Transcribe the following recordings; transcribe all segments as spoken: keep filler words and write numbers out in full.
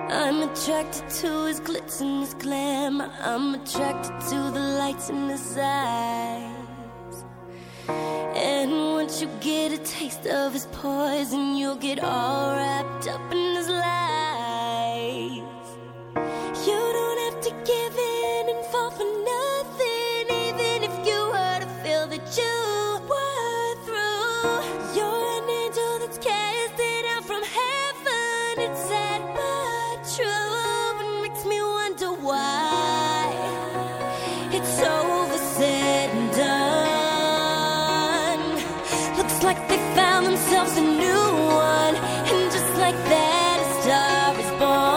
I'm attracted to his glitz and his glamour. I'm attracted to the lights in his eyes. And once you get a taste of his poison, you'll get all wrapped up in his lies. You don't have to give in and fall for nothing, even if you were to feel that you were through. You're an angel that's casted out from heaven. It's sad but true, and makes me wonder why it's over, said and done. Looks like they found themselves a new one, and just like that, a star is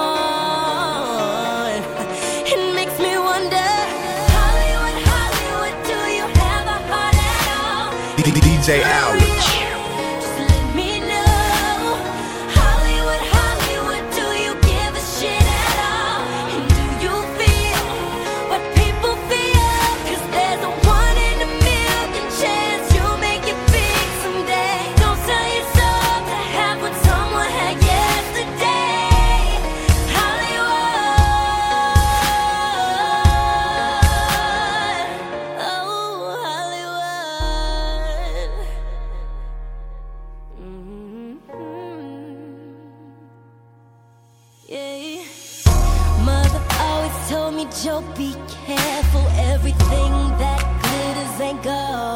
born. It makes me wonder, Hollywood, Hollywood, do you have a heart at all? D J Outreach. Just let me know. Hollywood, Hollywood, do you give a shit at all? And do you feel what people feel? 'Cause there's a one in a million chance you'll make it big someday. Don't sell your soul to have what someone had yesterday. Hollywood, oh Hollywood. Mhm. Yeah. Mother always told me, Joe, be careful. Everything that glitters ain't gold.